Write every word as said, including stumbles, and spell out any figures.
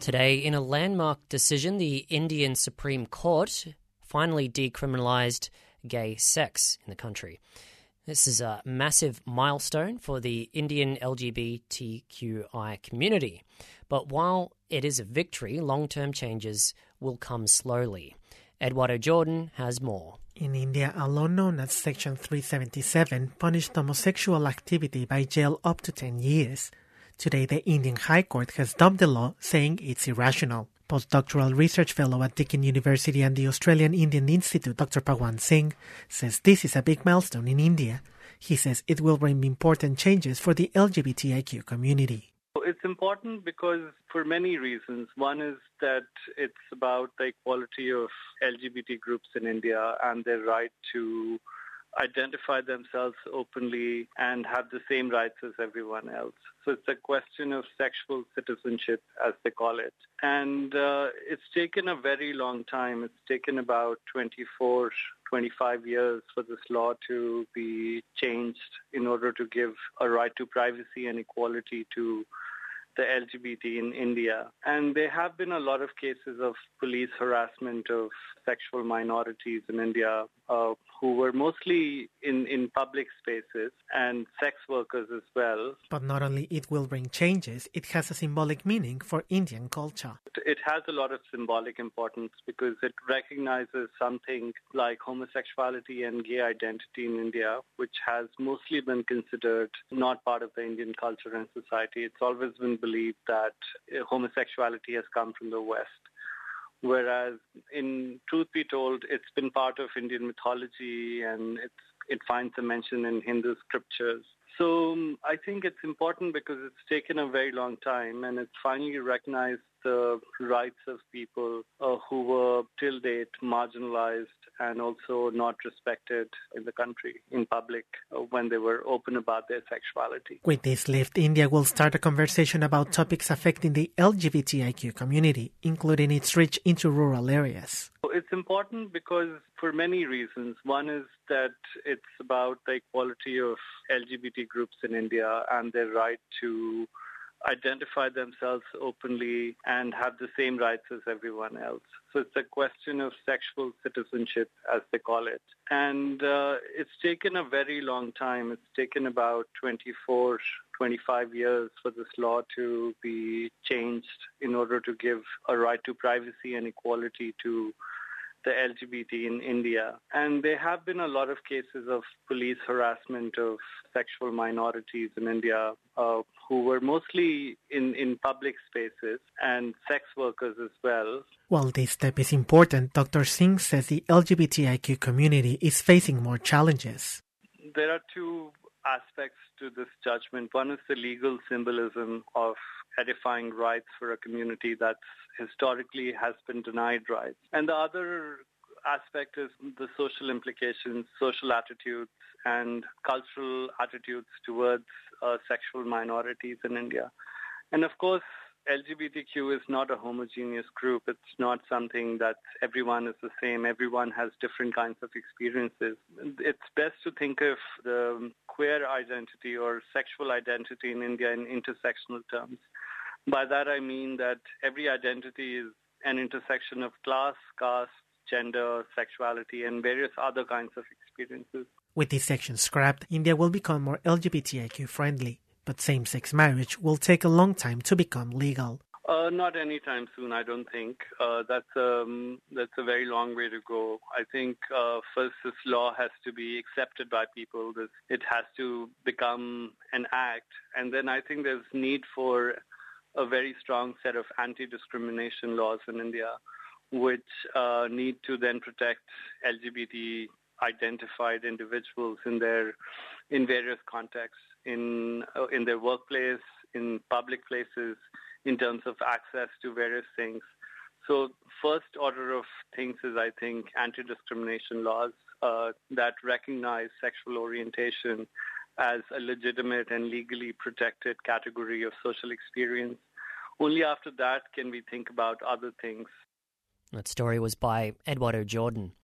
Today, in a landmark decision, the Indian Supreme Court finally decriminalised gay sex in the country. This is a massive milestone for the Indian L G B T Q I community. But while it is a victory, long-term changes will come slowly. Eduardo Jordan has more. In India, a law known as Section three seventy-seven punished homosexual activity by jail up to ten years. Today, the Indian High Court has dumped the law, saying it's irrational. Postdoctoral research fellow at Deakin University and the Australian Indian Institute, Doctor Pawan Singh, says this is a big milestone in India. He says it will bring important changes for the L G B T I Q community. It's important because for many reasons. One is that it's about the equality of L G B T groups in India and their right to identify themselves openly and have the same rights as everyone else. So it's a question of sexual citizenship, as they call it. And uh, it's taken a very long time. It's taken about twenty-four, twenty-five years for this law to be changed in order to give a right to privacy and equality to the L G B T in India. And there have been a lot of cases of police harassment of sexual minorities in India uh, who were mostly in, in public spaces and sex workers as well. But not only it will bring changes, it has a symbolic meaning for Indian culture. It has a lot of symbolic importance because it recognizes something like homosexuality and gay identity in India, which has mostly been considered not part of the Indian culture and society. It's always been believed that homosexuality has come from the West. Whereas, in truth be told, it's been part of Indian mythology and it's, it finds a mention in Hindu scriptures. So um, I think it's important because it's taken a very long time and it's finally recognized the rights of people uh, who were till date marginalized and also not respected in the country, in public, uh, when they were open about their sexuality. With this lift, India will start a conversation about topics affecting the L G B T I Q community, including its reach into rural areas. It's important because for many reasons. One is that it's about the equality of L G B T groups in India and their right to identify themselves openly and have the same rights as everyone else. So it's a question of sexual citizenship, as they call it. And uh, it's taken a very long time. It's taken about twenty-four, twenty-five years for this law to be changed in order to give a right to privacy and equality to the L G B T in India. And there have been a lot of cases of police harassment of sexual minorities in India uh, who were mostly in, in public spaces and sex workers as well. While this step is important, Doctor Singh says the L G B T I Q community is facing more challenges. There are two aspects to this judgment. One is the legal symbolism of edifying rights for a community that historically has been denied rights. And the other aspect is the social implications, social attitudes, and cultural attitudes towards uh, sexual minorities in India. And of course, L G B T Q is not a homogeneous group. It's not something that everyone is the same. Everyone has different kinds of experiences. It's best to think of the queer identity or sexual identity in India in intersectional terms. By that I mean that every identity is an intersection of class, caste, gender, sexuality, and various other kinds of experiences. With this section scrapped, India will become more L G B T I Q friendly. But same-sex marriage will take a long time to become legal. Uh, not anytime soon, I don't think. Uh, that's, um, that's a very long way to go. I think uh, first this law has to be accepted by people. This, it has to become an act. And then I think there's need for a very strong set of anti-discrimination laws in India, which uh, need to then protect L G B T identified individuals in their in various contexts, in uh, in their workplace, in public places, in terms of access to various things. So first order of things is, I think, anti-discrimination laws uh, that recognize sexual orientation as a legitimate and legally protected category of social experience. Only after that can we think about other things. That story was by Eduardo Jordan.